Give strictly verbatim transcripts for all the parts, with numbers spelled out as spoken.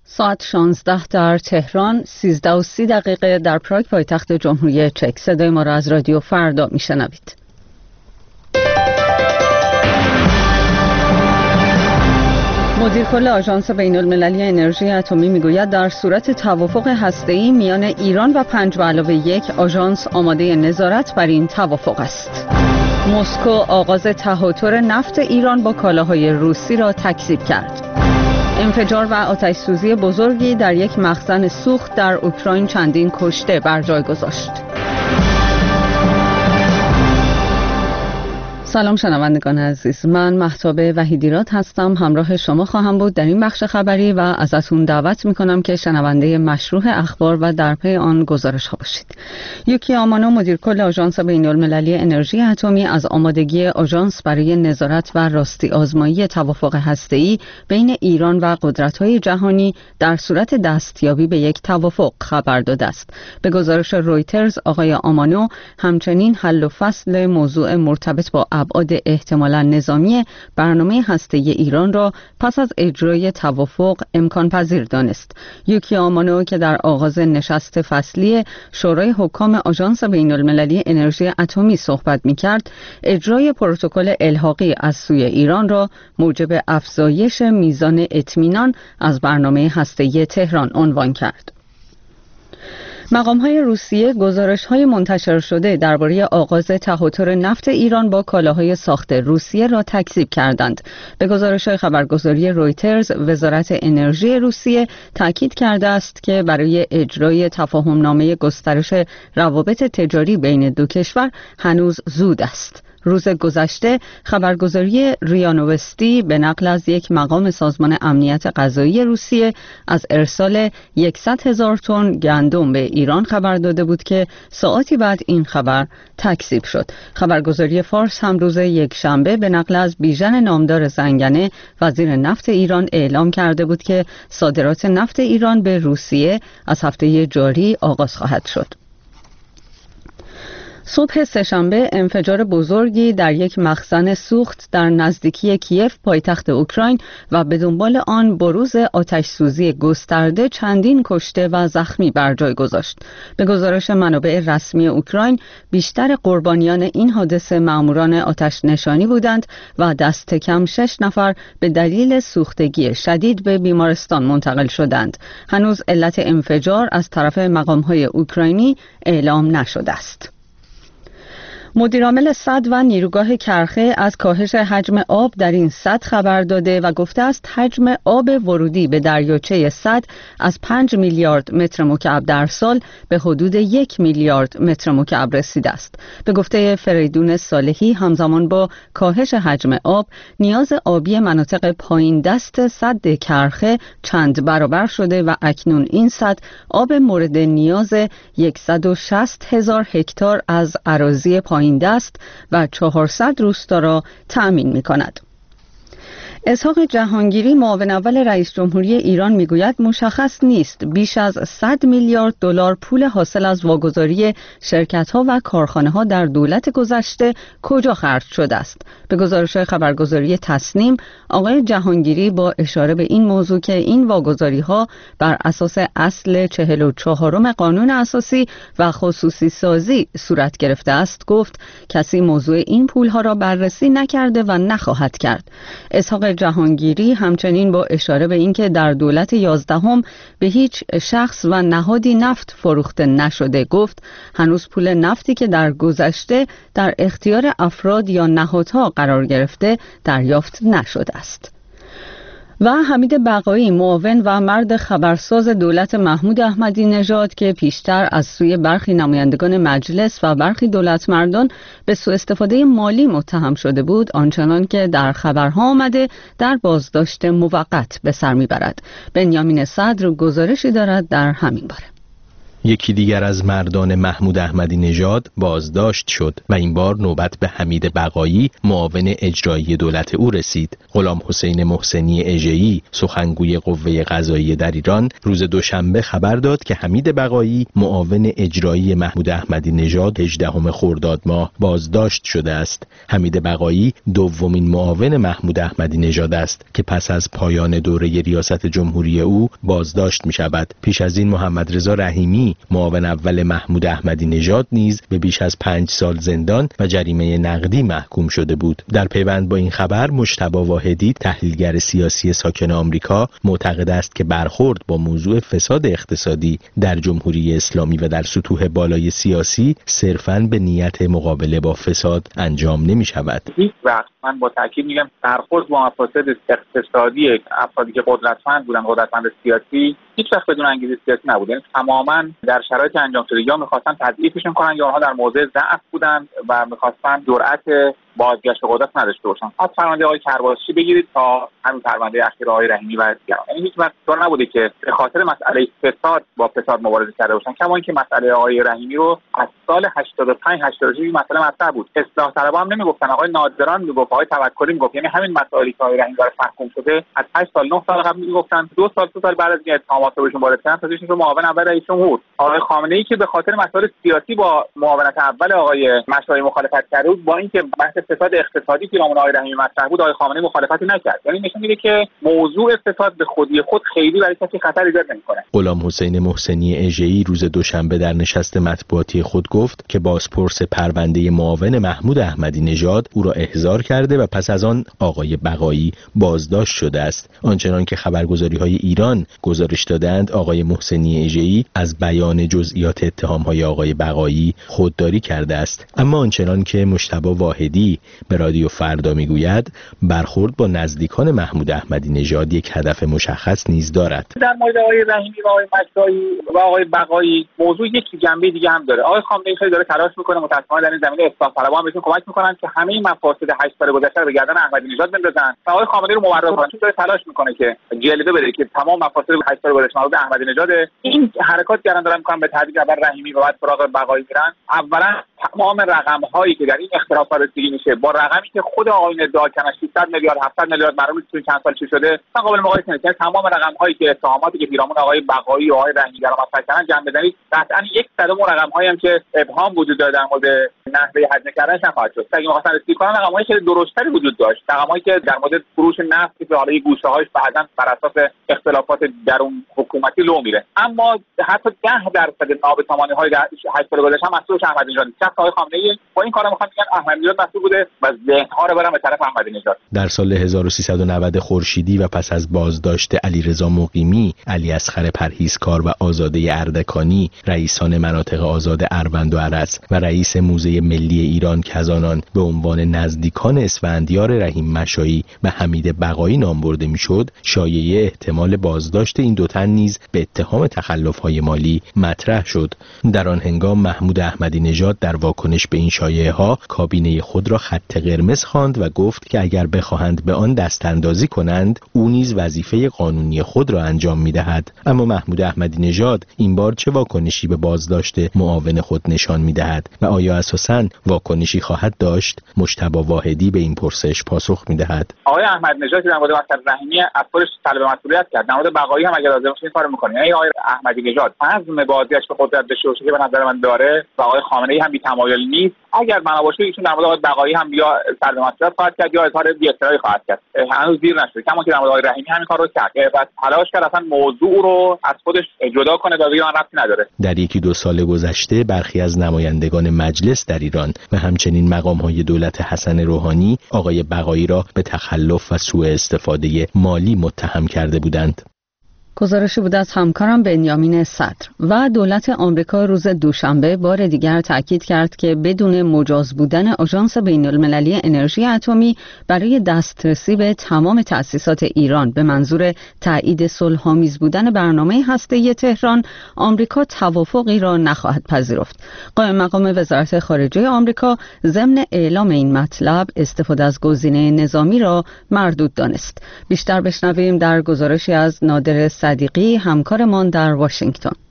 ساعت شانزده در تهران، سیزده و سی دقیقه در پراگ پایتخت جمهوری چک. صدای ما را از رادیو فردا میشنوید. مدیر کل آژانس بین المللی انرژی اتمی میگوید در صورت توافق هسته‌ای میان ایران و پنج به علاوه یک آژانس آماده نظارت بر این توافق است. مسکو آغاز تهاتر نفت ایران با کالاهای روسی را تکذیب کرد. انفجار و آتش سوزی بزرگی در یک مخزن سوخت در اوکراین چندین کشته بر جای گذاشت. سلام شنوندگان عزیز، من مهتاب وحیدیراد هستم. همراه شما خواهم بود در این بخش خبری و ازتون دعوت میکنم که شنونده مشروع اخبار و در پی آن گزارش ها باشید. یوکی آمانو مدیر کل آژانس بین المللی انرژی اتمی از آمادگی آژانس برای نظارت و راستی آزمایی توافق هسته‌ای بین ایران و قدرت‌های جهانی در صورت دستیابی به یک توافق خبر داده است. به گزارش رویترز آقای آمانو همچنین حل و فصل موضوع مرتبط با ابعاد احتمالاً نظامی برنامه هسته‌ای ایران را پس از اجرای توافق امکان پذیر دانست. یوکی آمانو که در آغاز نشست فصلی شورای حکام آژانس بین المللی انرژی اتمی صحبت می‌کرد، اجرای پروتکل الحاقی از سوی ایران را موجب افزایش میزان اطمینان از برنامه هسته‌ای تهران عنوان کرد. مقام‌های روسیه گزارش‌های منتشر شده درباره آغاز تهاتر نفت ایران با کالاهای ساخت روسیه را تکذیب کردند. به گزارش خبرگزاری رویترز، وزارت انرژی روسیه تاکید کرده است که برای اجرای تفاهم‌نامه گسترش روابط تجاری بین دو کشور هنوز زود است. روز گذشته خبرگزاری ریا نوستی به نقل از یک مقام سازمان امنیت غذایی روسیه از ارسال صد هزار تن گندم به ایران خبر داده بود که ساعاتی بعد این خبر تکذیب شد. خبرگزاری فارس هم روز یکشنبه به نقل از بیژن نامدار زنگنه وزیر نفت ایران اعلام کرده بود که صادرات نفت ایران به روسیه از هفته جاری آغاز خواهد شد. صبح سه‌شنبه انفجار بزرگی در یک مخزن سوخت در نزدیکی کیف پایتخت اوکراین و به دنبال آن بروز آتش سوزی گسترده چندین کشته و زخمی بر جای گذاشت. به گزارش منابع رسمی اوکراین، بیشتر قربانیان این حادثه ماموران آتش نشانی بودند و دست کم شش نفر به دلیل سوختگی شدید به بیمارستان منتقل شدند. هنوز علت انفجار از طرف مقام‌های اوکراینی اعلام نشده است. مدیرعامل سد و نیروگاه کرخه از کاهش حجم آب در این سد خبر داده و گفته است حجم آب ورودی به دریاچه سد از پنج میلیارد متر مکعب در سال به حدود یک میلیارد متر مکعب رسیده است. به گفته فریدون صالحی، همزمان با کاهش حجم آب، نیاز آبی مناطق پایین دست سد کرخه چند برابر شده و اکنون این سد آب مورد نیاز صد و شصت هزار هکتار از اراضی پایین این دست و چهارصد روستا را تأمین می کند. اسحاق جهانگیری، معاون اول رئیس جمهوری ایران، میگوید مشخص نیست بیش از صد میلیارد دلار پول حاصل از واگذاری شرکت‌ها و کارخانه‌ها در دولت گذشته کجا خرج شده است. به گزارش خبرگزاری تصنیم، آقای جهانگیری با اشاره به این موضوع که این واگذاری‌ها بر اساس اصل چهل و چهارم قانون اساسی و خصوصی سازی صورت گرفته است، گفت کسی موضوع این پول‌ها را بررسی نکرده و نخواهد کرد. اسحاق جهانگیری همچنین با اشاره به اینکه در دولت یازدهم به هیچ شخص و نهادی نفت فروخته نشده گفت هنوز پول نفتی که در گذشته در اختیار افراد یا نهادها قرار گرفته دریافت نشده است. و حمید بقایی، معاون و مرد خبرساز دولت محمود احمدی نژاد که پیشتر از سوی برخی نمایندگان مجلس و برخی دولتمردان به سوء استفاده مالی متهم شده بود، آنچنان که در خبرها آمده در بازداشت موقت به سر میبرد. بنیامین صدر گزارشی دارد در همین باره. یکی دیگر از مردان محمود احمدی نژاد بازداشت شد و این بار نوبت به حمید بقایی معاون اجرایی دولت او رسید. غلام حسین محسنی اژه‌ای سخنگوی قوه قضاییه در ایران روز دوشنبه خبر داد که حمید بقایی معاون اجرایی محمود احمدی نژاد هجدهم خرداد ماه بازداشت شده است. حمید بقایی دومین معاون محمود احمدی نژاد است که پس از پایان دوره ریاست جمهوری او بازداشت می شود. پیش از این محمد رضا رحیمی معاون اول محمود احمدی نژاد نیز به بیش از پنج سال زندان و جریمه نقدی محکوم شده بود. در پیوند با این خبر مجتبی واحدی تحلیلگر سیاسی ساکن آمریکا معتقد است که برخورد با موضوع فساد اقتصادی در جمهوری اسلامی و در سطوح بالای سیاسی صرفاً به نیت مقابله با فساد انجام نمی شود. هیچ وقت من با تاکید میگم برخورد با مفاسد اقتصادی افرادی که قدرتمند بودن، قدرتمند سیاسی، هیچ وقت بدون انگیزه سیاسی نبود. یعنی تماما در شرایط انجام شده یا می‌خواستن تضعیفشون کنن یا آنها در موضع ضعف بودن و می‌خواستن جرأت بازگشت قدرت نداشته باشن. از فرمانده آقای کرباسچی بگیرید تا همین فرمانده اخیر آقای رحیمی و دیگران، یعنی هیچ وقت طور نبوده که به خاطر مسئله فساد با فساد مبارزه کرده باشن. کما اینکه مسئله آقای رحیمی رو از سال هشتاد و پنج هشتاد و شش مسئله مطرح بود. اصلاح طلبها هم نمیگفتن، آقای نادران میگفت، آقای توکلی میگفت. یعنی همین مسائلی که آقای رحیمی داره محکوم شده از هشت سال نه سال قبل میگفتن. دو سال سه سال بعد از اینکه اتهامات بهشون وارد شدن تازه شد معاون اول رئیس جمهور. آقای خامنه‌ای که به خاطر مسائل سیاسی با معاونت اول آقای مشایی مخالفت کرده بود، با اینکه بحث فساد اقتصادی که پیرامون آقای رحیمی مطرح بود، آقای خامنه‌ای مخالفتی نکرد. یعنی نشون میده که موضوع فساد به خودی خود خیلی برای کسی خطر ایجاد نمی‌کنه. غلام حسین محسنی اژه‌ای روز دوشنبه در نشست مطبوعاتی خود گفت که بازپرس پرونده معاون محمود احمدی نژاد او را احضار کرده و پس از آن آقای بقایی بازداشت شده است. آنچنان که خبرگزاری‌های ایران گزارش دادند، آقای محسنی اژه‌ای از بیان جزئیات اتهام‌های آقای بقایی خودداری کرده است. اما آنچنان که مجتبی واحدی به رادیو فردا میگوید، برخورد با نزدیکان محمود احمدی نژاد یک هدف مشخص نیز دارد. در مورد آقای رحیمی و آقای مشایی و آقای بقایی موضوع یک جنبه دیگه هم داره. آقای خامنه‌ای خیلی داره تلاش میکنه، متأسفانه در این زمینه اصلاح طلبها هم بهشون کمک میکنن که همه این مفاسد هشت سال گذشته رو به گردن احمدی نژاد بندازن و آقای خامنه‌ای رو مبرر کنن. چون داره تلاش میکنه که جلوه بده که تمام مفاسد هشت سال گذشته مربوط به احمدی نژاد. این حرکات کردن دارن میکنن به تدریج اول رحیمی و بعد سراغ بقایی میرن. اولا تمام رقم هایی که در این اختلافات رسیدگی میشه با رقمی که خود آقایون ادعا کردن ششصد میلیارد هفتصد میلیارد معلومه تو چند سال چی شده، اصلا قابل مقایسه نیست. تمام رقم هایی که اتهاماتی که پیرامون آقای بقایی و آقای رحیمی رو مطرح کردن جمع بزنید قطعا یک صدم اون رقم هایی هم که ابهام وجود داره در مورد نحوه هضم کردنش نخواهد شد. اگه می‌خواستن رسیدگی کنن رقم هایی خیلی درشتری وجود داشت، رقم هایی که در مورد فروش نفت که حالا گوشه هاش بعضا بر اساس اختلافات درون حکومتی لو میره. اما حتی ده درصد نابسامانی های در هشت سال گذشته هم مسئول احمدی نژاد نیست. آقای خامنه‌ای با این کارا می‌خوان میگن احمدی نژاد مسئول بوده و ذهن‌ها رو برن به طرف احمدی نژاد. در سال هزار و سیصد و نود خورشیدی و پس از بازداشت علیرضا مقیمی، علی اصغر پرهیزکار و آزاده اردکانی، رئیسان مناطق آزاد اروند و ارس و رئیس موزه ملی ایران که از آنان به عنوان نزدیکان اسفندیار رحیم مشایی و حمید بقایی نام برده میشد، شایعه احتمال بازداشت این دو تن نیز به اتهام تخلف‌های مالی مطرح شد. در آن هنگام محمود احمدی نژاد در واکنش به این شایعه‌ها کابینه خود را خط قرمز خواند و گفت که اگر بخواهند به آن دستاندازی کنند، او نیز وظیفه قانونی خود را انجام می‌دهد. اما محمود احمدی نژاد این بار چه واکنشی به بازداشت معاون خود نشان می‌دهد و آیا اساساً واکنشی خواهد داشت؟ مجتبی واحدی به این پرسش پاسخ می‌دهد. آقای احمدی نژاد در مورد مسئله رحیمی از خودش طلب مسئولیت کرد. در مورد بقایی هم اگر لازم باشه این کارو می‌کنه. یعنی آقای احمدی نژاد عزم بازیش به قدرت داشته باشه که به نظر من داره و آقای خامنه‌ای هم بی‌تمایل نیست. اگر بنا باشه ایشون در مورد آقای بقایی هم یا طلب مسئولیت خواهد کرد یا اظهار بی‌احترامی خواهد کرد. هنوز دیر نشده. کما که در مورد آقای رحیمی همین کارو کرد. بعد تلاش کرد اصلا موضوع رو از خودش جدا کنه و بگه من ربطی نداره. در یکی دو سال گذشته برخی از نمایندگان مجلس در ایران و همچنین مقام‌های دولت حسن روحانی آقای بقایی را به تخلف و سوء استفاده مالی متهم کرده بودند. گزارشی بود از همکارم بنیامین صدر. و دولت آمریکا روز دوشنبه بار دیگر تاکید کرد که بدون مجاز بودن آژانس بین‌المللی انرژی اتمی برای دسترسی به تمام تأسیسات ایران به منظور تایید صلح‌آمیز بودن برنامه هسته‌ای تهران، آمریکا توافقی را نخواهد پذیرفت. قائم مقام وزارت خارجه آمریکا ضمن اعلام این مطلب استفاده از گزینه نظامی را مردود دانست. بیشتر بشنویم در گزارشی از نادر صدیقی همکارمان در واشنگتن.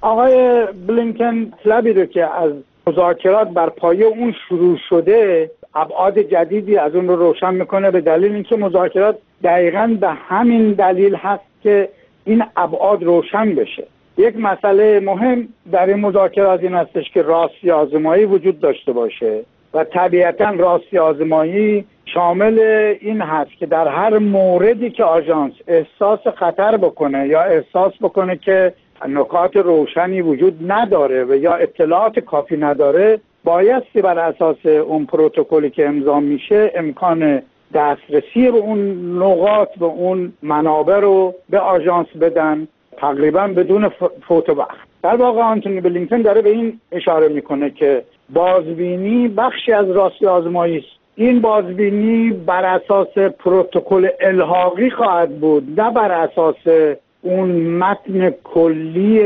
آقای بلینکن مطلبی رو که از مذاکرات بر پایه اون شروع شده ابعاد جدیدی از اون رو روشن میکنه، به دلیل اینکه مذاکرات دقیقاً به همین دلیل هست که این ابعاد روشن بشه. یک مسئله مهم در این مذاکرات این هستش که راستی آزمایی وجود داشته باشه و طبیعتاً راستی آزمایی شامل این هست که در هر موردی که آژانس احساس خطر بکنه یا احساس بکنه که نکات روشنی وجود نداره و یا اطلاعات کافی نداره، بایستی بر اساس اون پروتکلی که امضا میشه امکان دسترسی به اون نقاط به اون منابع رو به آژانس بدن، تقریبا بدون فوت وقت. در واقع آنتونی بلینکن داره به این اشاره میکنه که بازبینی بخشی از راستی آزمایی است. این بازبینی بر اساس پروتکل الحاقی خواهد بود، نه بر اساس اون متن کلی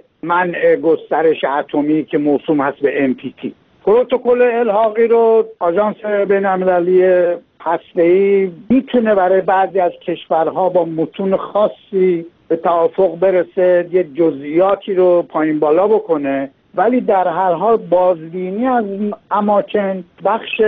منع گسترش اتمی که موسوم هست به ام پی تی. پروتکل الحاقی رو آژانس بین‌المللی هسته‌ای میتونه برای بعضی از کشورها با متون خاصی به توافق برسه، یه جزئیاتی رو پایین بالا بکنه، ولی در هر حال بازبینی از اماکن بخش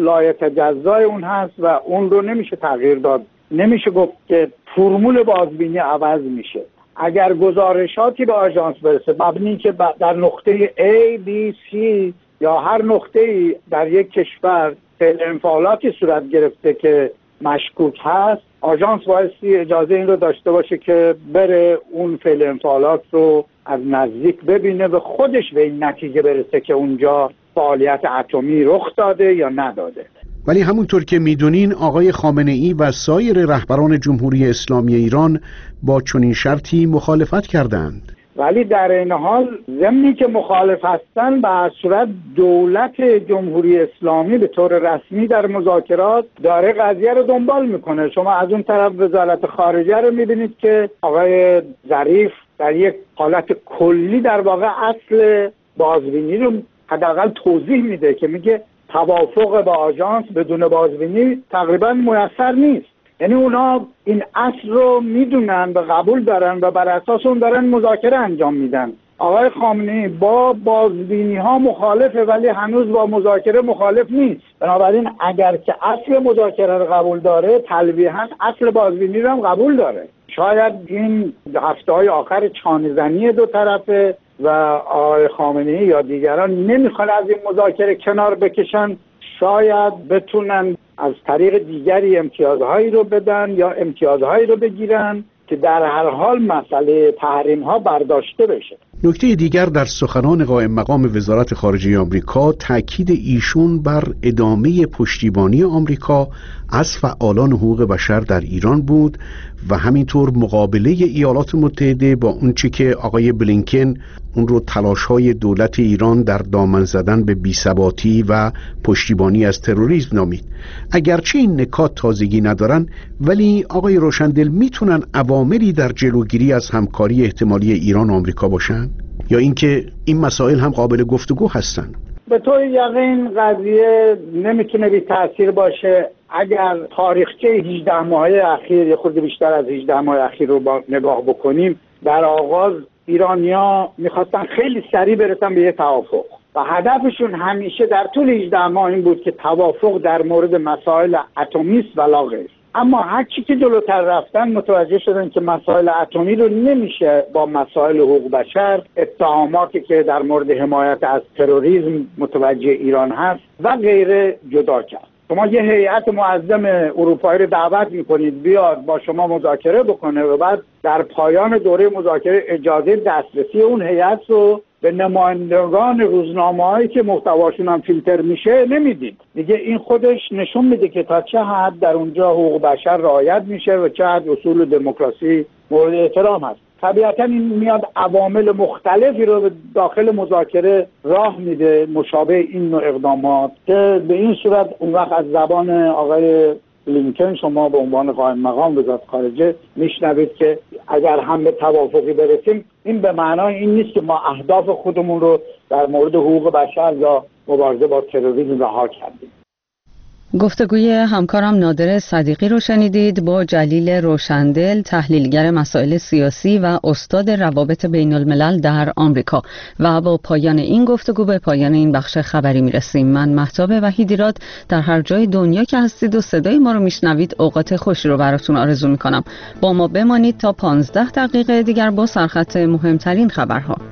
لایتجزای اون هست و اون رو نمیشه تغییر داد. نمیشه گفت که فرمول بازبینی عوض میشه. اگر گزارشاتی به آژانس برسه مبنی که در نقطه A, B, C یا هر نقطه‌ای در یک کشور فعل انفعالاتی صورت گرفته که مشکوک هست، آژانس بایستی اجازه این رو داشته باشه که بره اون فعل انفعالات رو از نزدیک ببینه و خودش به این نتیجه برسه که اونجا فعالیت اتمی رخ داده یا نداده. ولی همونطور که میدونین آقای خامنه‌ای و سایر رهبران جمهوری اسلامی ایران با چنین شرطی مخالفت کردند. ولی در این حال ضمنی که مخالف هستن به هر صورت دولت جمهوری اسلامی به طور رسمی در مذاکرات داره قضیه رو دنبال میکنه. شما از اون طرف وزارت خارجه رو میبینید که آقای ظریف در یک حالت کلی در واقع اصل بازبینی رو حداقل توضیح میده که میگه توافق با آژانس بدون بازبینی تقریبا میسر نیست. یعنی اونا این اصل رو میدونن و قبول دارن و بر اساس اون دارن مذاکره انجام میدن. آقای خامنه‌ای با بازبینی ها مخالفه ولی هنوز با مذاکره مخالف نیست. بنابراین اگر که اصل مذاکره رو قبول داره تلویحاً اصل بازبینی رو هم قبول داره. شاید این هفته‌های آخر چانه‌زنی دو طرفه و آقای خامنه‌ای یا دیگران نمیخوان از این مذاکره کنار بکشن، شاید بتونن از طریق دیگری امتیازهایی رو بدن یا امتیازهایی رو بگیرن که در هر حال مسئله تحریم ها برداشته بشه. نکته دیگر در سخنان قائم مقام وزارت خارجه آمریکا تاکید ایشون بر ادامه پشتیبانی آمریکا از فعالان حقوق بشر در ایران بود و همینطور مقابله ایالات متحده با اونچه که آقای بلینکن اون رو تلاش‌های دولت ایران در دامن زدن به بی‌ثباتی و پشتیبانی از تروریسم نامید. اگرچه این نکات تازگی ندارن ولی آقای روشندل میتونن عواملی در جلوگیری از همکاری احتمالی ایران و آمریکا باشن یا اینکه این مسائل هم قابل گفتگو هستن؟ به طور یقین قضیه نمیتونه بی تأثیر باشه. اگر تاریخچه هجده ماهه اخیر یا خود بیشتر از هجده ماه اخیر رو با نگاه بکنیم، در آغاز ایرانیا میخواستن خیلی سریع برسن به یه توافق و هدفشون همیشه در طول هجده ماه این بود که توافق در مورد مسائل اتمی است و لا غیر. اما هر چی که جلوتر رفتن متوجه شدن که مسائل اتمی رو نمیشه با مسائل حقوق بشر، اتهاماتی که در مورد حمایت از تروریسم متوجه ایران هست و غیره جدا کرد. شما یه هیئت معظم اروپایی رو دعوت میکنید بیاد با شما مذاکره بکنه و بعد در پایان دوره مذاکره اجازه دسترسی اون هیئت رو به نمایندگان روزنامه‌هایی که محتواشون هم فیلتر میشه نمیدید. دیگه این خودش نشون میده که تا چه حد در اونجا حقوق بشر رعایت میشه و چه حد اصول دموکراسی مورد احترام هست. طبیعتا این میاد عوامل مختلفی رو به داخل مذاکره راه میده مشابه این نوع اقدامات که به این صورت اون وقت از زبان آقای بلینکن شما به عنوان قائم مقام وزارت خارجه میشنوید که اگر هم به توافقی برسیم این به معنای این نیست که ما اهداف خودمون رو در مورد حقوق بشر یا مبارزه با تروریسم رها کردیم. گفتگوی همکارم نادر صدیقی رو شنیدید با جلیل روشندل، تحلیلگر مسائل سیاسی و استاد روابط بین الملل در آمریکا. و با پایان این گفتگو به پایان این بخش خبری میرسیم. من مهتاب وحیدیراد در هر جای دنیا که هستید و صدای ما رو میشنوید اوقات خوشی رو براتون آرزو میکنم. با ما بمانید تا پانزده دقیقه دیگر با سرخط مهمترین خبرها.